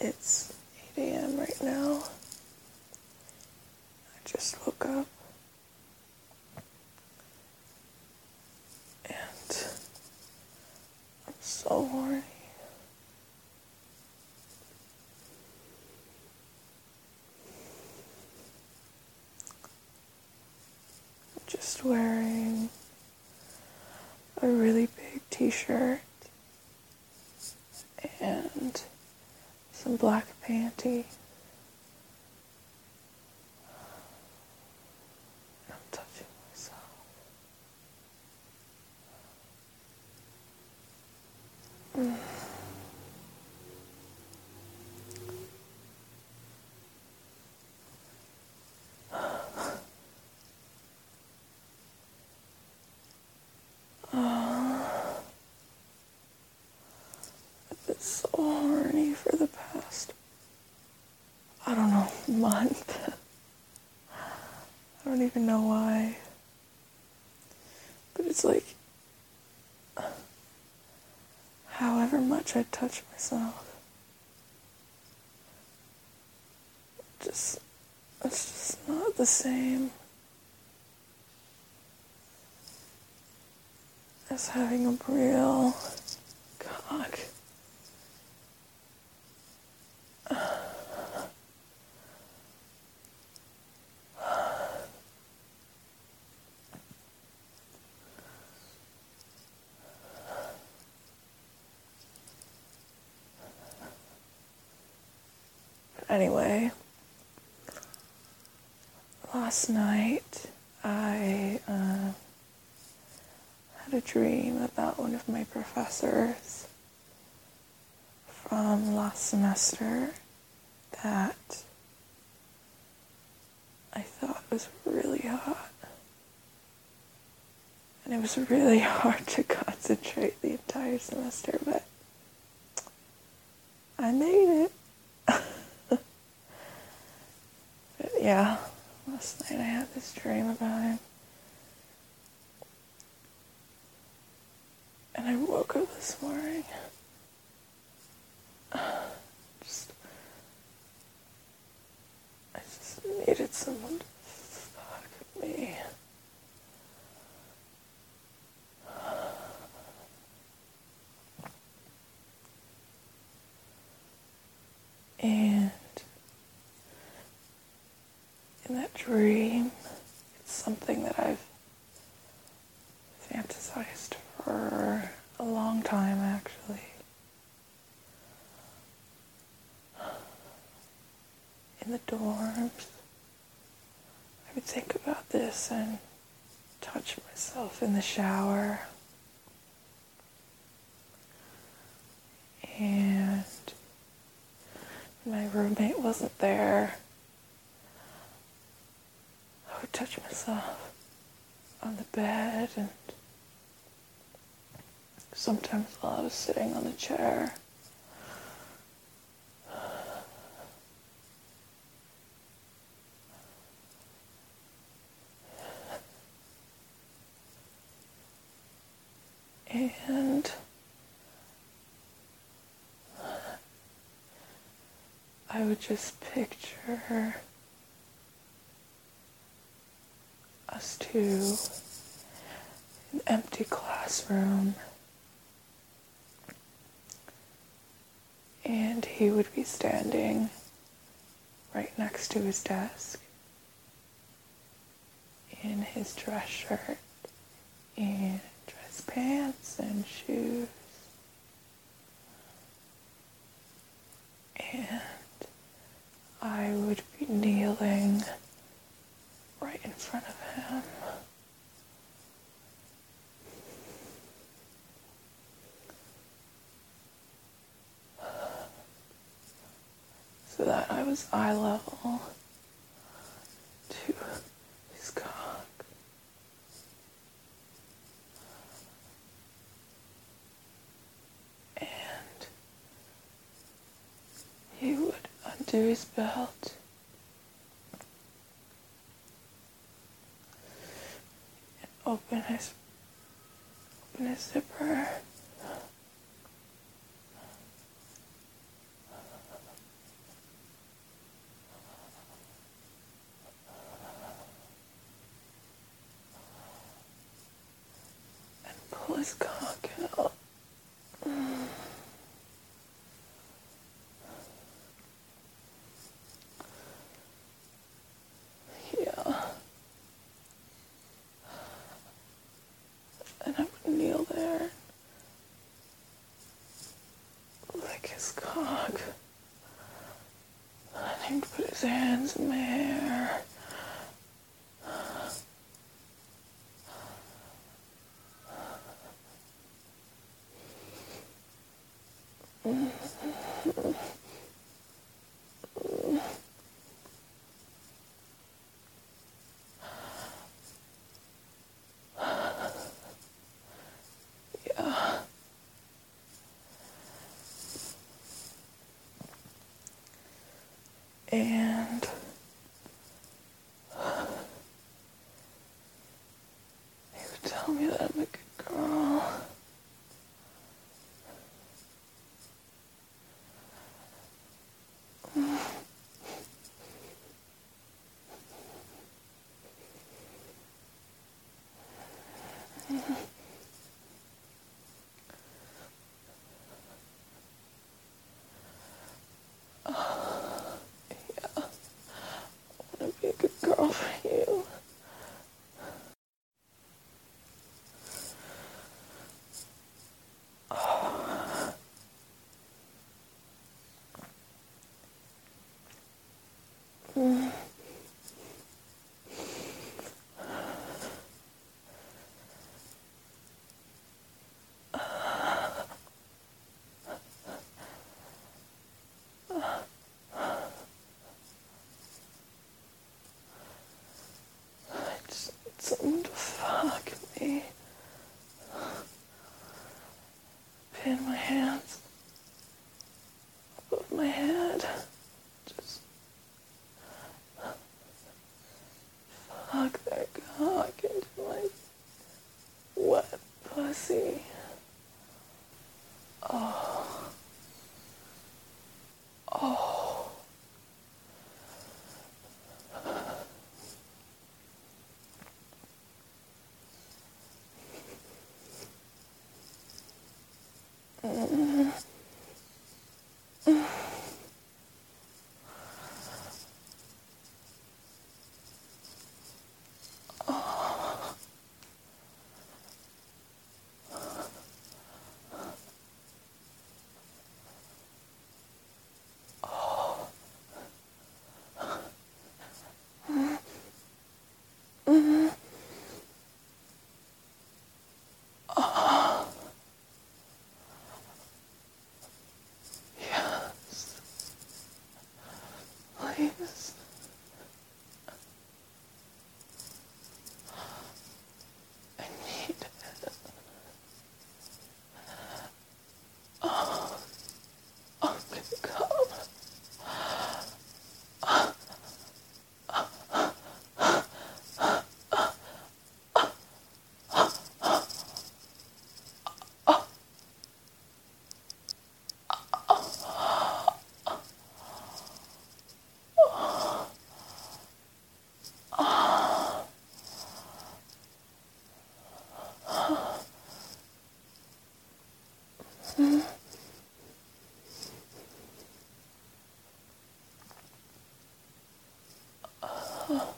It's 8 a.m. right now. I just woke up. And I'm so horny. I'm just wearing a really big t-shirt and some black panties. And I'm touching myself. I've been so horny for the past, I don't know, month. I don't even know why. But it's like, however much I touch myself, it's just not the same as having a real cock. Anyway, last night I had a dream about one of my professors from last semester that I thought was really hot. And it was really hard to concentrate the entire semester, but I made it. But yeah, last night I had this dream about him. And I woke up this morning. I just needed someone to fuck me. And in that dream, it's something that I've fantasized for a long time, actually. In the dorms, I would think about this and touch myself in the shower. And my roommate wasn't there. I would touch myself on the bed, and sometimes while I was sitting on the chair. And I would just picture us two, an empty classroom, and he would be standing right next to his desk in his dress shirt and dress pants and shoes. And I would be kneeling right in front of him. So that I was eye level to his cock. And he would undo his belt and open his zipper. pull his cock out. Yeah. And I would kneel there, lick his cock. And he'd put his hands in my hair. Yeah. And he would tell me that I'm a good girl. I want to be a good girl for you. I just need someone to fuck me. Pin my hands above my head. Just fuck their cock into my wet pussy. Oh. Oh. Yes. Please. I need it. Oh, I'm gonna come. Oh.